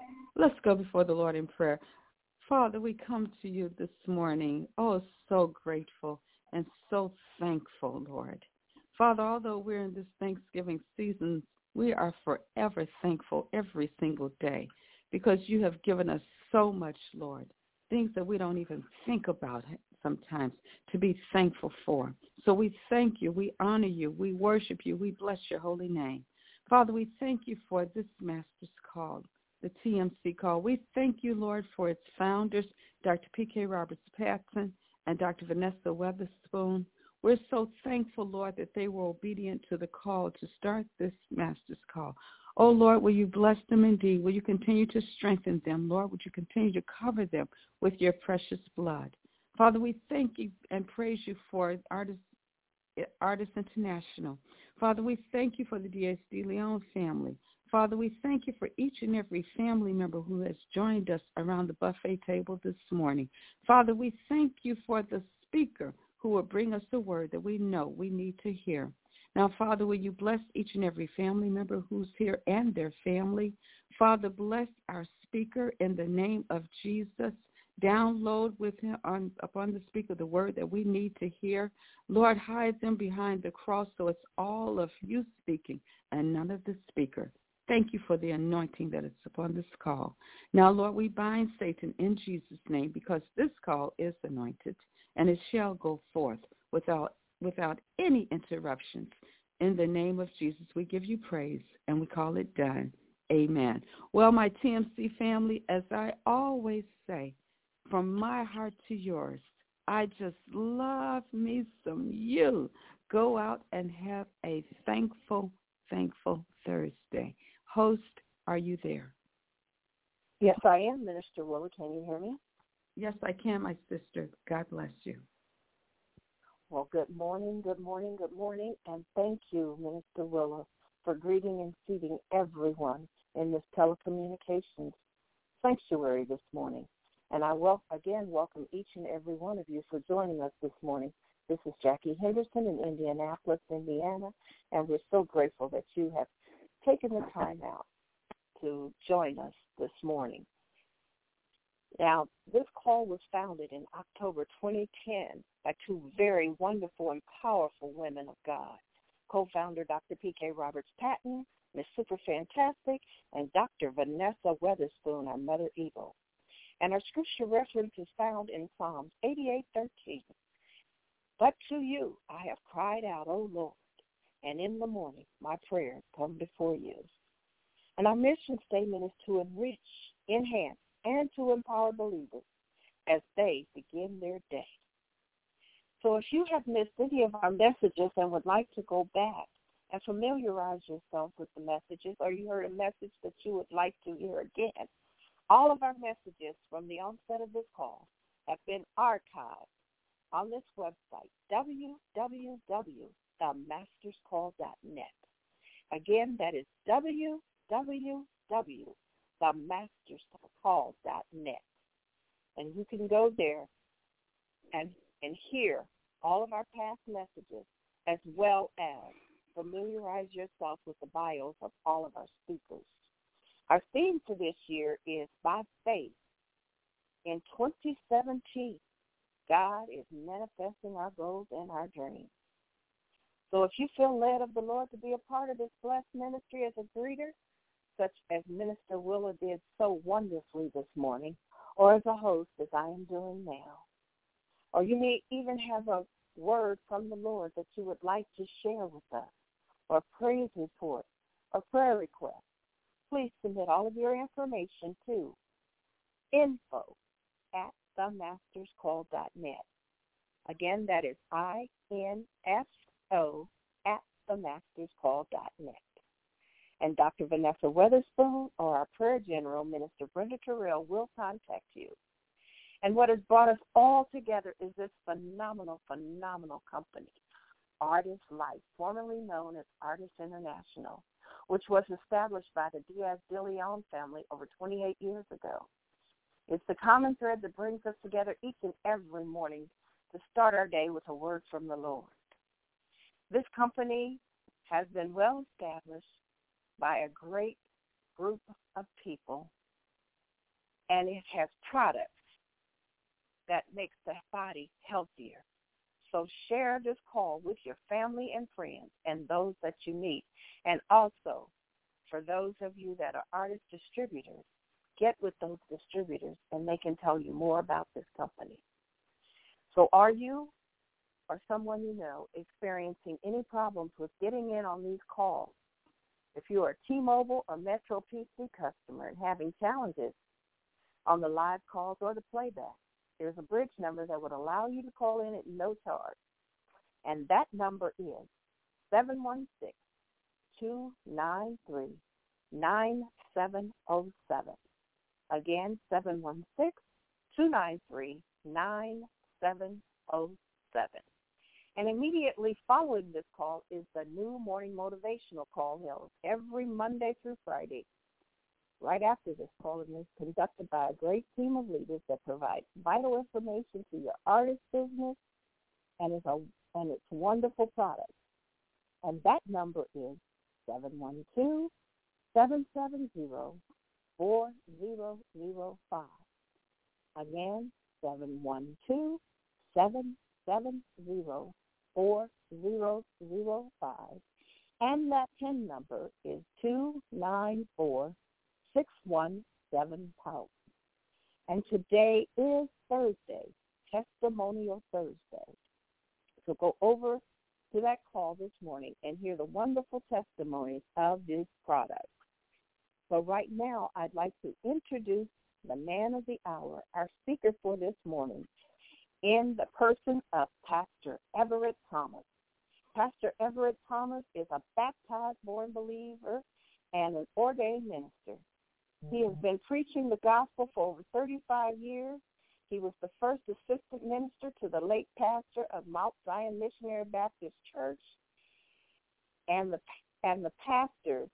Let's go before the Lord in prayer. Father, we come to you this morning, so grateful and so thankful, Lord. Father, although we're in this Thanksgiving season, we are forever thankful every single day because you have given us so much, Lord, things that we don't even think about sometimes to be thankful for. So we thank you, we honor you, we worship you, we bless your holy name. Father, we thank you for this Master's Call, the TMC call. We thank you, Lord, for its founders, Dr. P.K. Roberts-Patton and Dr. Vanessa Weatherspoon. We're so thankful, Lord, that they were obedient to the call to start this Master's Call. Oh, Lord, will you bless them indeed? Will you continue to strengthen them? Lord, would you continue to cover them with your precious blood? Father, we thank you and praise you for Artists International. Father, we thank you for the D.S. De Leon family. Father, we thank you for each and every family member who has joined us around the buffet table this morning. Father, we thank you for the speaker who will bring us the word that we know we need to hear. Now, Father, will you bless each and every family member who's here and their family? Father, bless our speaker in the name of Jesus. Download with him upon the speaker the word that we need to hear. Lord, hide them behind the cross so it's all of you speaking and none of the speaker. Thank you for the anointing that is upon this call. Now, Lord, we bind Satan in Jesus' name because this call is anointed and it shall go forth without any interruptions. In the name of Jesus, we give you praise and we call it done. Amen. Well, my TMC family, as I always say, from my heart to yours, I just love me some you. Go out and have a thankful Thursday. Host, are you there? Yes, I am, Minister Willa. Can you hear me? Yes, I can, my sister. God bless you. Well, good morning, and thank you, Minister Willa, for greeting and feeding everyone in this telecommunications sanctuary this morning. And I again welcome each and every one of you for joining us this morning. This is Jackie Henderson in Indianapolis, Indiana, and we're so grateful that you have taken the time out to join us this morning. Now, this call was founded in October 2010 by two very wonderful and powerful women of God, co-founder Dr. P.K. Roberts-Patton, Miss Super Fantastic, and Dr. Vanessa Weatherspoon, our Mother Eagle. And our scripture reference is found in Psalms 88:13. But to you I have cried out, O Lord, and in the morning my prayers come before you. And our mission statement is to enrich, enhance, and to empower believers as they begin their day. So if you have missed any of our messages and would like to go back and familiarize yourself with the messages, or you heard a message that you would like to hear again, all of our messages from the onset of this call have been archived on this website, www.themasterscall.net. Again, that is www.themasterscall.net. And you can go there and hear all of our past messages as well as familiarize yourself with the bios of all of our speakers. Our theme for this year is By Faith. In 2017, God is manifesting our goals and our dreams. So if you feel led of the Lord to be a part of this blessed ministry as a greeter, such as Minister Willa did so wonderfully this morning, or as a host, as I am doing now, or you may even have a word from the Lord that you would like to share with us, or praise report, or prayer request, please submit all of your information to info@themasterscall.net. Again, that is info@themasterscall.net. And Dr. Vanessa Weatherspoon or our prayer general, Minister Brenda Terrell, will contact you. And what has brought us all together is this phenomenal company, Artist Life, formerly known as Artists International, which was established by the Diaz de Leon family over 28 years ago. It's the common thread that brings us together each and every morning to start our day with a word from the Lord. This company has been well established by a great group of people and it has products that makes the body healthier. So share this call with your family and friends and those that you meet. And also, for those of you that are artist distributors, get with those distributors and they can tell you more about this company. So are you or someone you know experiencing any problems with getting in on these calls? If you are a T-Mobile or Metro PC customer and having challenges on the live calls or the playback, there's a bridge number that would allow you to call in at no charge. And that number is 716-293-9707. Again, 716-293-9707. And immediately following this call is the new morning motivational call held every Monday through Friday. Right after this call, it is conducted by a great team of leaders that provide vital information to your artist business and its wonderful products. And that number is 712-770-4005. Again, 712-770-4005. And that PIN number is 294-617-pound. And today is Thursday, Testimonial Thursday. So go over to that call this morning and hear the wonderful testimonies of these products. So right now, I'd like to introduce the man of the hour, our speaker for this morning, in the person of Pastor Everett Thomas. Pastor Everett Thomas is a baptized born believer and an ordained minister. He has been preaching the gospel for over 35 years. He was the first assistant minister to the late pastor of Mount Zion Missionary Baptist Church and the past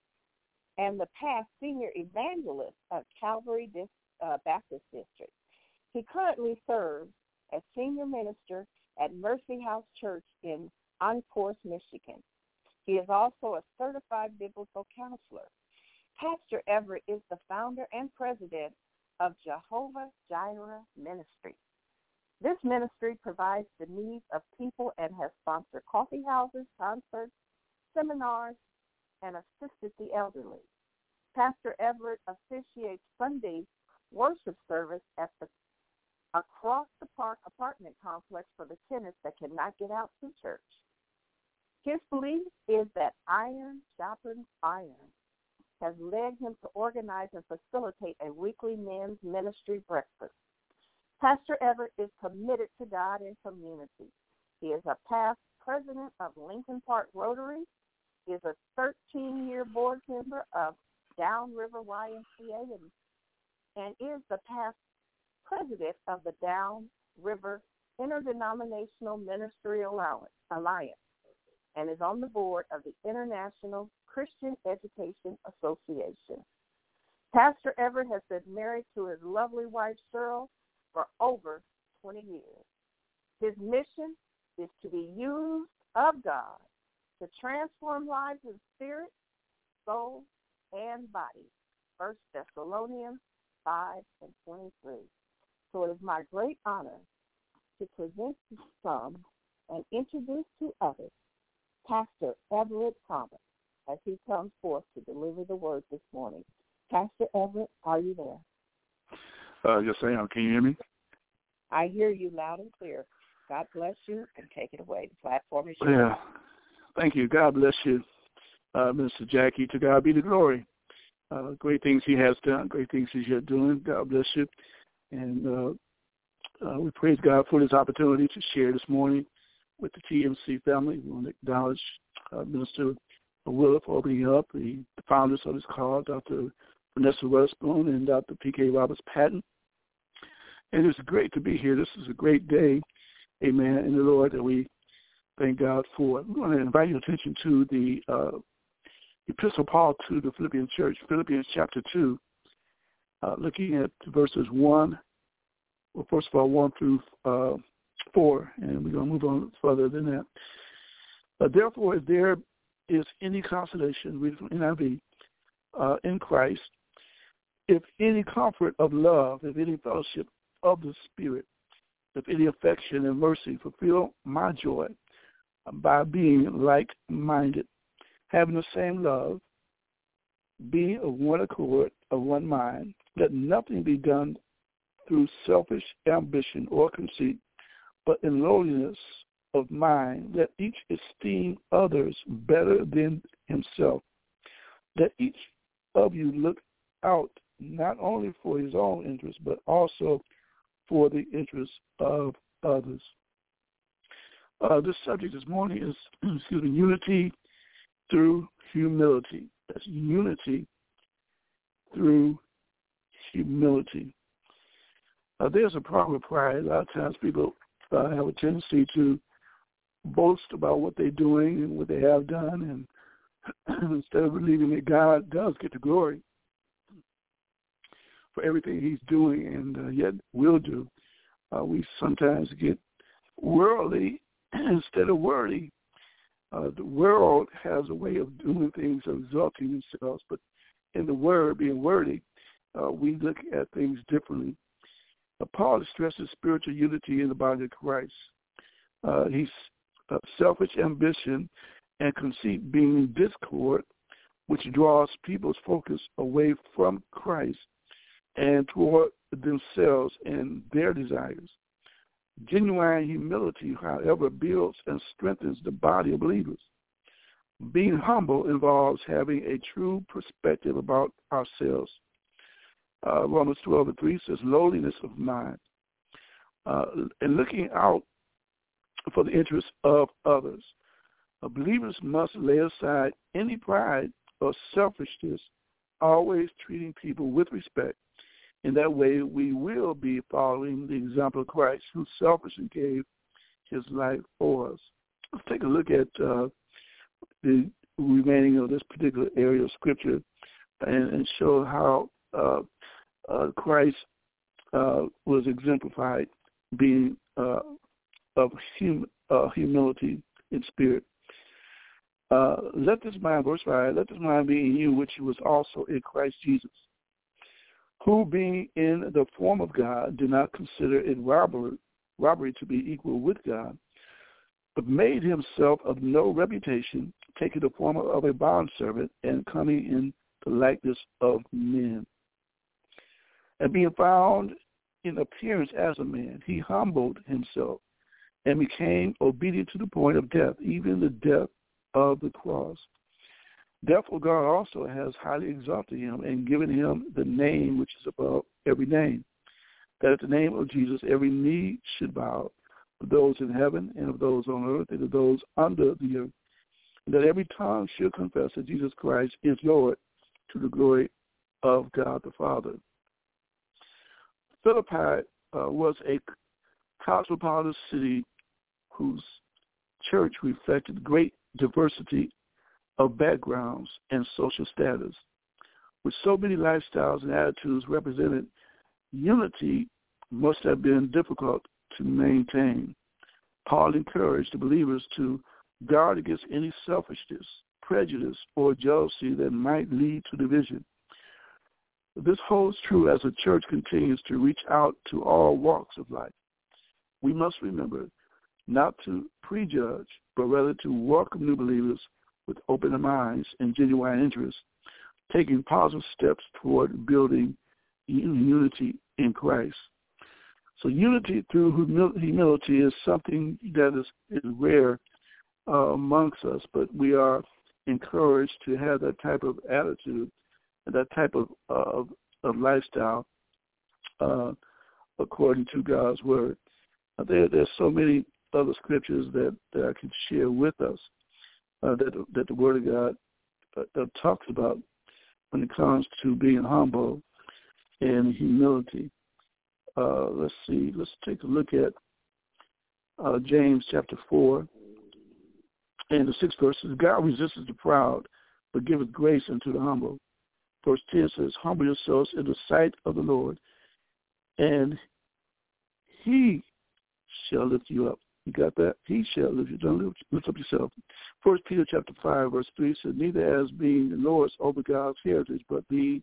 senior evangelist of Calvary Baptist District. He currently serves as senior minister at Mercy House Church in Encores, Michigan. He is also a certified biblical counselor. Pastor Everett is the founder and president of Jehovah Jireh Ministry. This ministry provides the needs of people and has sponsored coffee houses, concerts, seminars, and assisted the elderly. Pastor Everett officiates Sunday worship service at the Across the Park apartment complex for the tenants that cannot get out to church. His belief is that iron sharpens iron has led him to organize and facilitate a weekly men's ministry breakfast. Pastor Everett is committed to God and community. He is a past president of Lincoln Park Rotary, is a 13-year board member of Downriver YMCA, and is the past president of the Downriver Interdenominational Ministry Alliance, and is on the board of the International Christian Education Association. Pastor Everett has been married to his lovely wife, Cheryl, for over 20 years. His mission is to be used of God to transform lives in spirit, soul, and body. 1 Thessalonians 5:23. So it is my great honor to present to some and introduce to others Pastor Everett Thomas as he comes forth to deliver the word this morning. Pastor Everett, are you there? Yes, I am. Can you hear me? I hear you loud and clear. God bless you, and take it away. The platform is yours. Yeah. Thank you. God bless you, Minister Jackie. To God be the glory. Great things he has done, great things he's yet doing. God bless you. And we praise God for this opportunity to share this morning with the TMC family. We want to acknowledge Minister Willa for opening up, the founders of this call, Dr. Vanessa Weatherspoon and Dr. P.K. Roberts-Patton. And it's great to be here. This is a great day, amen, in the Lord that we thank God for. We want to invite your attention to the Epistle of Paul to the Philippian church, Philippians chapter 2, looking at verses 1 through 4, and we're going to move on further than that. Therefore, if there is any consolation, read from NIV, in Christ, if any comfort of love, if any fellowship of the Spirit, if any affection and mercy, fulfill my joy by being like-minded, having the same love, being of one accord, of one mind. Let nothing be done through selfish ambition or conceit, but in lowliness of mind, let each esteem others better than himself. Let each of you look out not only for his own interest, but also for the interest of others. This subject this morning is, unity through humility. That's unity through humility. There's a problem with pride. A lot of times people have a tendency to boast about what they're doing and what they have done, and instead of believing that God does get the glory for everything he's doing and yet will do, we sometimes get worldly instead of worthy. The world has a way of doing things, of exalting themselves, but in the word, being worthy, we look at things differently. Paul stresses spiritual unity in the body of Christ. He's selfish ambition and conceit being discord, which draws people's focus away from Christ and toward themselves and their desires. Genuine humility, however, builds and strengthens the body of believers. Being humble involves having a true perspective about ourselves. Romans 12:3 says, lowliness of mind, and looking out for the interests of others. Believers must lay aside any pride or selfishness, always treating people with respect. In that way, we will be following the example of Christ, who selfishly gave his life for us. Let's take a look at the remaining of this particular area of Scripture and show how Christ was exemplified, being of humility in spirit. Let this mind, verse 5, let this mind be in you, which was also in Christ Jesus, who being in the form of God did not consider it robbery to be equal with God, but made himself of no reputation, taking the form of a bondservant and coming in the likeness of men. And being found in appearance as a man, he humbled himself and became obedient to the point of death, even the death of the cross. Therefore, God also has highly exalted him and given him the name which is above every name, that at the name of Jesus every knee should bow, of those in heaven and of those on earth and of those under the earth, and that every tongue should confess that Jesus Christ is Lord, to the glory of God the Father. Philippi was a cosmopolitan city whose church reflected great diversity of backgrounds and social status. With so many lifestyles and attitudes represented, unity must have been difficult to maintain. Paul encouraged the believers to guard against any selfishness, prejudice, or jealousy that might lead to division. This holds true as the church continues to reach out to all walks of life. We must remember not to prejudge, but rather to welcome new believers with open minds and genuine interest, taking positive steps toward building unity in Christ. So unity through humility is something that is rare amongst us, but we are encouraged to have that type of attitude and that type of lifestyle according to God's word. There's so many other scriptures that I can share with us that the Word of God talks about when it comes to being humble and humility. Let's see. Let's take a look at James chapter 4 and the 6th verse. God resists the proud, but giveth grace unto the humble. Verse 10 says, humble yourselves in the sight of the Lord, and he shall lift you up. You got that? He shall lift you. Don't lift up yourself. 1 Peter chapter 5, verse 3 says, neither as being the Lord's over God's heritage, but being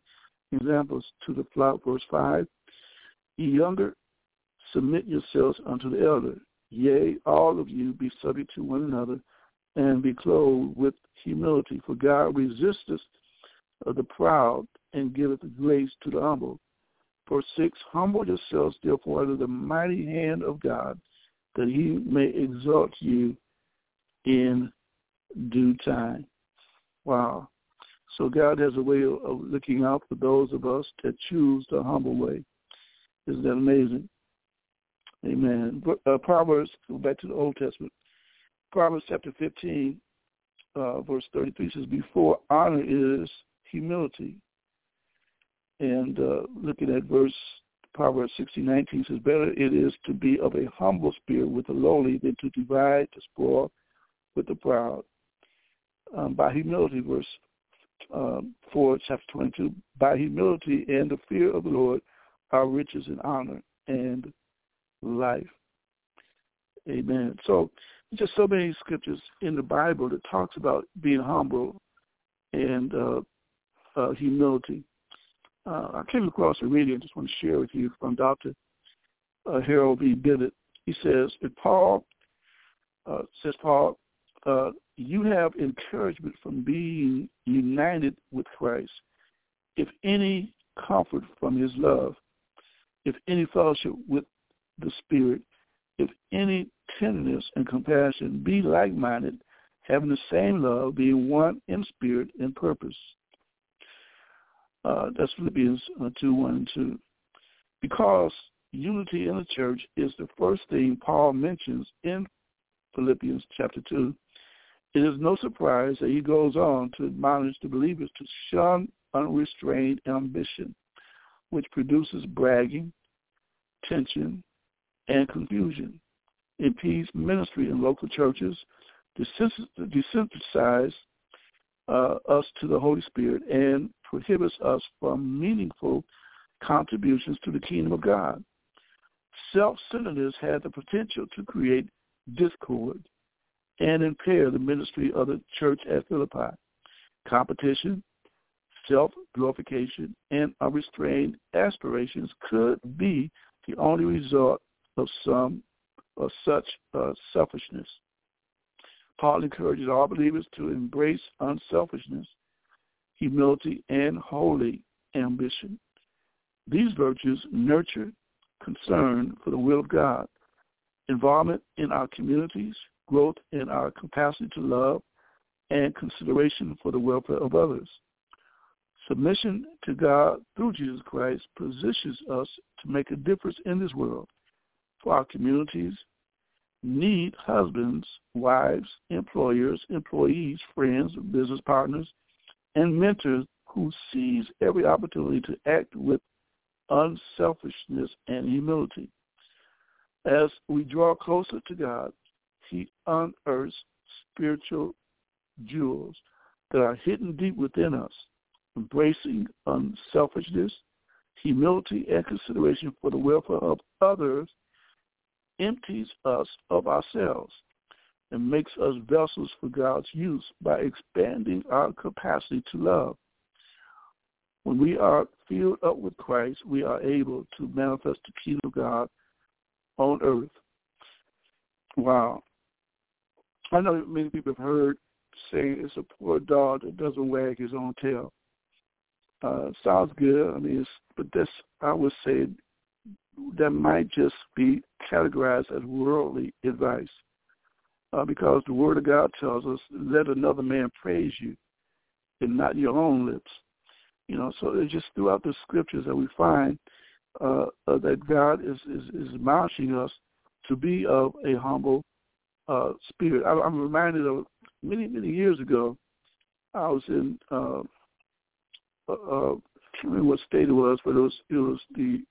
examples to the flock. Verse 5, ye younger, submit yourselves unto the elder. Yea, all of you be subject to one another, and be clothed with humility. For God resisteth the proud, and giveth grace to the humble. Verse 6, humble yourselves therefore under the mighty hand of God, that he may exalt you in due time. Wow. So God has a way of looking out for those of us that choose the humble way. Isn't that amazing? Amen. Proverbs, go back to the Old Testament. Proverbs chapter 15, verse 33 says, before honor is humility. And looking at Proverbs 16:19 says, better it is to be of a humble spirit with the lowly than to divide the spoil with the proud. By humility, verse 4, chapter 22, by humility and the fear of the Lord are riches and honor and life. Amen. So just so many scriptures in the Bible that talks about being humble and humility. I came across a reading I just want to share with you from Dr. Harold B. Bennett. He says, Paul, you have encouragement from being united with Christ, if any comfort from his love, if any fellowship with the Spirit, if any tenderness and compassion, be like-minded, having the same love, being one in spirit and purpose. That's Philippians 2:1 and 2. Because unity in the church is the first thing Paul mentions in Philippians chapter 2, it is no surprise that he goes on to admonish the believers to shun unrestrained ambition, which produces bragging, tension, and confusion. Impedes ministry in local churches, desensitize us to the Holy Spirit, and prohibits us from meaningful contributions to the kingdom of God. Self-centeredness had the potential to create discord and impair the ministry of the church at Philippi. Competition, self-glorification, and unrestrained aspirations could be the only result of such selfishness. Paul encourages all believers to embrace unselfishness, humility, and holy ambition. These virtues nurture concern for the will of God, involvement in our communities, growth in our capacity to love, and consideration for the welfare of others. Submission to God through Jesus Christ positions us to make a difference in this world. For our communities need husbands, wives, employers, employees, friends, business partners, and mentors who seize every opportunity to act with unselfishness and humility. As we draw closer to God, he unearths spiritual jewels that are hidden deep within us. Embracing unselfishness, humility, and consideration for the welfare of others empties us of ourselves and makes us vessels for God's use by expanding our capacity to love. When we are filled up with Christ, we are able to manifest the kingdom of God on earth. Wow. I know many people have heard saying it's a poor dog that doesn't wag his own tail. Sounds good. But I would say that might just be categorized as worldly advice, because the Word of God tells us, "Let another man praise you, and not your own lips." So it's just throughout the Scriptures that we find that God is admonishing us to be of a humble spirit. I'm reminded of many years ago. I was in I can't remember what state it was, but it was the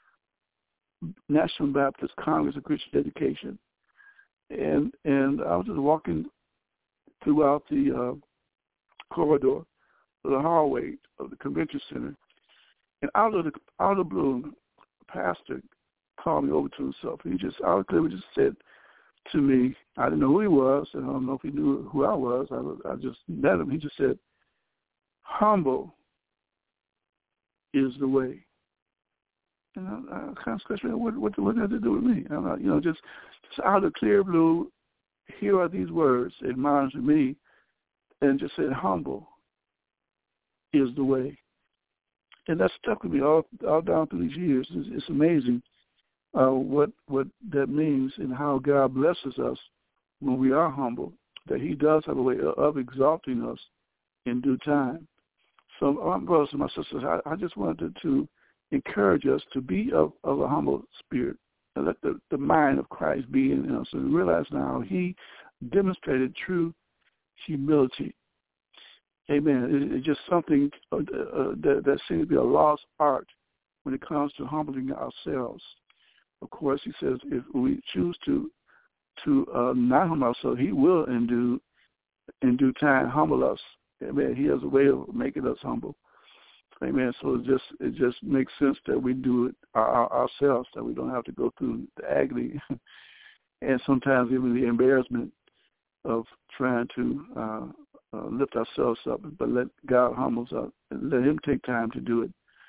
National Baptist Congress of Christian Education, and I was just walking throughout the corridor, the hallway of the convention center, and out of the blue, the pastor called me over to himself. He just out of clear just said to me, I didn't know who he was, and I don't know if he knew who I was. I just met him. He just said, "Humble is the way. And I kind of scratch my head, what does that have to do with me? I'm not, just out of clear blue, here are these words admonishing me, and just said, humble is the way. And that stuck with me all down through these years. It's amazing what that means and how God blesses us when we are humble, that he does have a way of exalting us in due time. So, my brothers and my sisters, I just wanted to encourage us to be of a humble spirit, and let the mind of Christ be in us, and realize now he demonstrated true humility. Amen. It's just something that seems to be a lost art when it comes to humbling ourselves. Of course, he says if we choose to not humble ourselves, he will in due time humble us. Amen. He has a way of making us humble. Amen. So it just makes sense that we do it ourselves, that we don't have to go through the agony and sometimes even the embarrassment of trying to lift ourselves up. But let God humble us and let him take time to do it.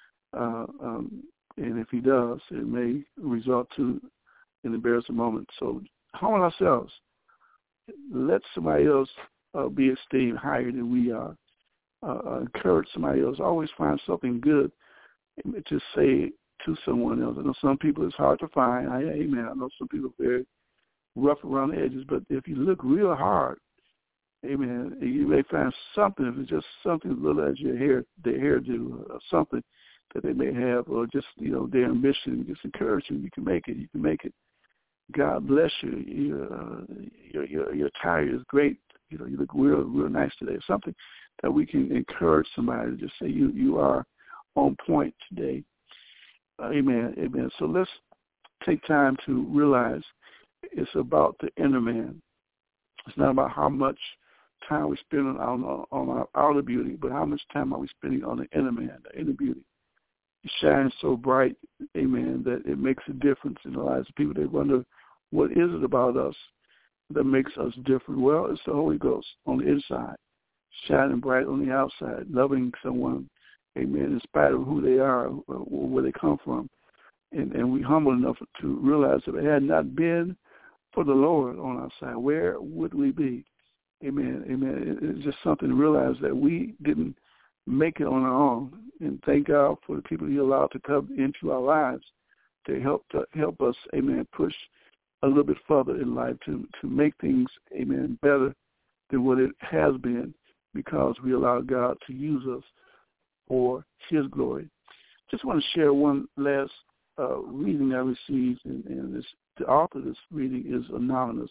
And if he does, it may result to an embarrassing moment. So humble ourselves. Let somebody else be esteemed higher than we are. Encourage somebody else. Always find something good to say to someone else. I know some people it's hard to find. Amen. I know some people are very rough around the edges, but if you look real hard, amen, you may find something. If it's just something as little as their hairdo, or something that they may have, or just their ambition. Just encourage you. You can make it. You can make it. God bless you. Your attire is great. You look real nice today. Something that we can encourage somebody to just say you are on point today. Amen. Amen. So let's take time to realize it's about the inner man. It's not about how much time we spend on our outer beauty, but how much time are we spending on the inner man, the inner beauty. It shines so bright, amen, that it makes a difference in the lives of people. They wonder, what is it about us that makes us different? Well, it's the Holy Ghost on the inside, shining bright on the outside, loving someone, amen, in spite of who they are, or where they come from. And we humble enough to realize that if it had not been for the Lord on our side, where would we be? Amen. Amen. It's just something to realize that we didn't make it on our own. And thank God for the people he allowed to come into our lives to help us, amen, push a little bit further in life to make things, amen, better than what it has been, because we allow God to use us for his glory. Just want to share one last reading I received, and the author of this reading is anonymous.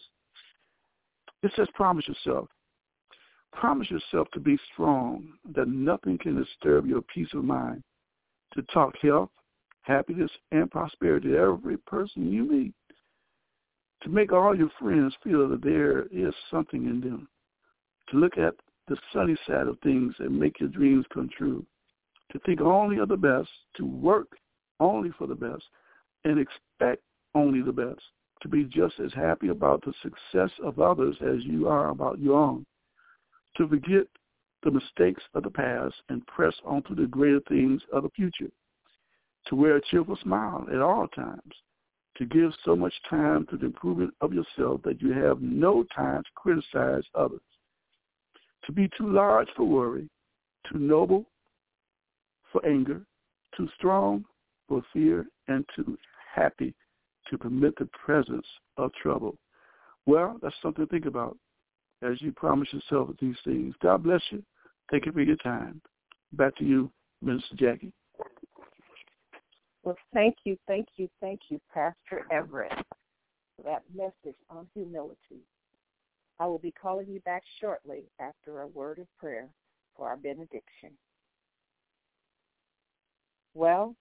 It says, promise yourself. Promise yourself to be strong, that nothing can disturb your peace of mind, to talk health, happiness, and prosperity to every person you meet, to make all your friends feel that there is something in them, to look at the sunny side of things and make your dreams come true, to think only of the best, to work only for the best, and expect only the best, to be just as happy about the success of others as you are about your own, to forget the mistakes of the past and press on to the greater things of the future, to wear a cheerful smile at all times, to give so much time to the improvement of yourself that you have no time to criticize others, to be too large for worry, too noble for anger, too strong for fear, and too happy to permit the presence of trouble. Well, that's something to think about as you promise yourself these things. God bless you. Thank you for your time. Back to you, Minister Jackie. Well, thank you, Pastor Everett, for that message on humility. I will be calling you back shortly after a word of prayer for our benediction. Well,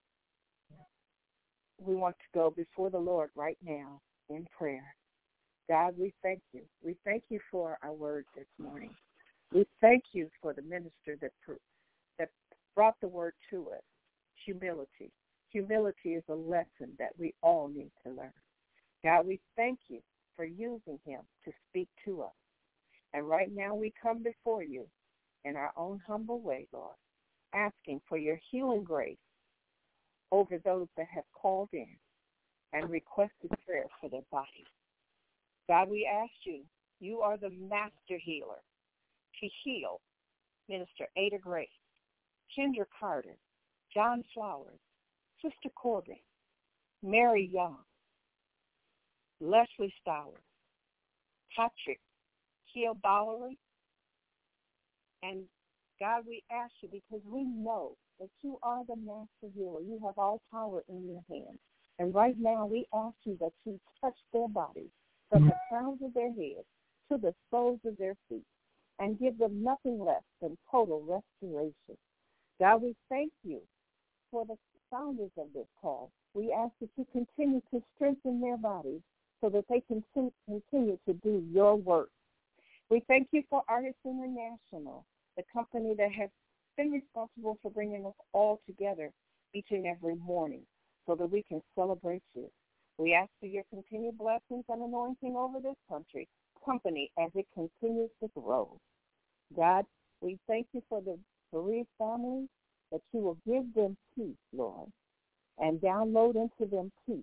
we want to go before the Lord right now in prayer. God, we thank you. We thank you for our word this morning. We thank you for the minister that brought the word to us, humility. Humility is a lesson that we all need to learn. God, we thank you for using him to speak to us. And right now we come before you in our own humble way, Lord, asking for your healing grace over those that have called in and requested prayer for their bodies. God, we ask you, you are the master healer, to heal Minister Ada Grace, Kendra Carter, John Flowers, Sister Corbin, Mary Young, Leslie Stowers, Patrick Keel Bowery. And God, we ask you because we know that you are the master healer. You have all power in your hands. And right now we ask you that you touch their bodies from the crowns of their heads to the soles of their feet and give them nothing less than total restoration. God, we thank you for the founders of this call. We ask that you continue to strengthen their bodies so that they can continue to do your work. We thank you for Artists International, the company that has been responsible for bringing us all together each and every morning so that we can celebrate you. We ask for your continued blessings and anointing over this company as it continues to grow. God, we thank you for the bereaved families, that you will give them peace, Lord, and download into them peace,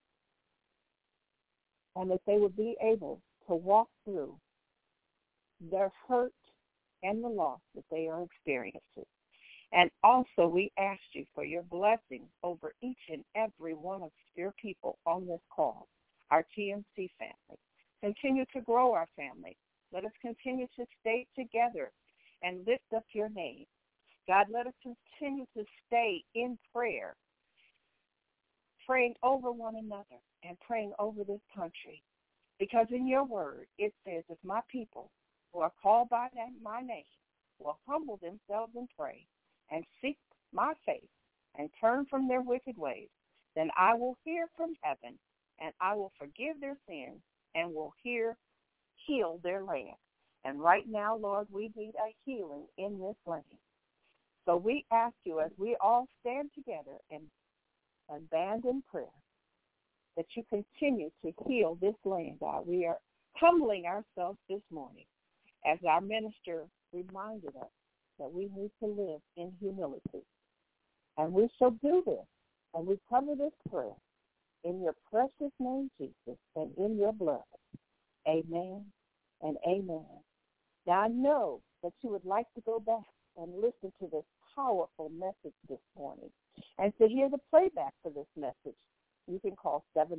and that they will be able to walk through their hurt and the loss that they are experiencing. And also we ask you for your blessings over each and every one of your people on this call, our TMC family. Continue to grow our family. Let us continue to stay together and lift up your name. God, let us continue to stay in prayer, praying over one another and praying over this country. Because in your word, it says, if my people who are called by my name will humble themselves and pray and seek my face and turn from their wicked ways, then I will hear from heaven and I will forgive their sins and will heal their land. And right now, Lord, we need a healing in this land. So we ask you, as we all stand together and band in prayer, that you continue to heal this land, God. We are humbling ourselves this morning, as our minister reminded us that we need to live in humility. And we shall do this, and we cover this prayer in your precious name, Jesus, and in your blood. Amen and amen. Now, I know that you would like to go back and listen to this powerful message this morning. And to hear the playback for this message, you can call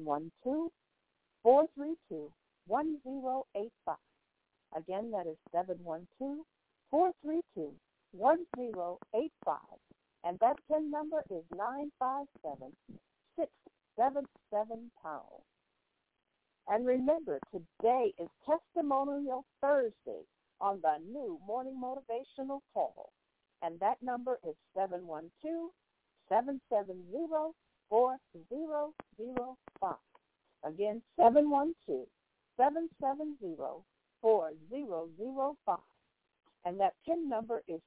712-432-1085. Again, that is 712-432-1085. And that PIN number is 957-677-POUND. And remember, today is Testimonial Thursday on the new Morning Motivational Call. And that number is 712-770-4005. Again, 712-770-4005. And that PIN number is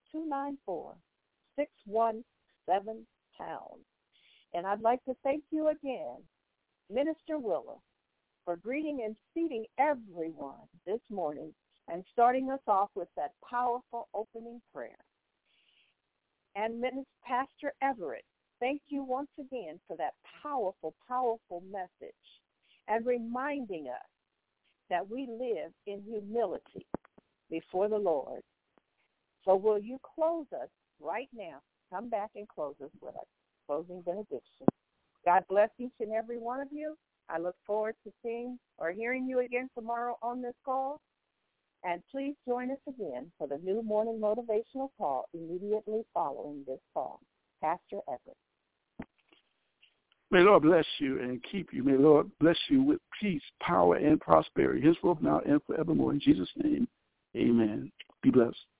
294-617-POUND. And I'd like to thank you again, Minister Willa, for greeting and seating everyone this morning and starting us off with that powerful opening prayer. And Pastor Everett, thank you once again for that powerful, powerful message and reminding us that we live in humility before the Lord. So will you close us right now? Come back and close us with a closing benediction. God bless each and every one of you. I look forward to seeing or hearing you again tomorrow on this call. And please join us again for the new morning motivational call immediately following this call. Pastor Everett. May Lord bless you and keep you. May Lord bless you with peace, power, and prosperity. His will now and forevermore. In Jesus' name, amen. Be blessed.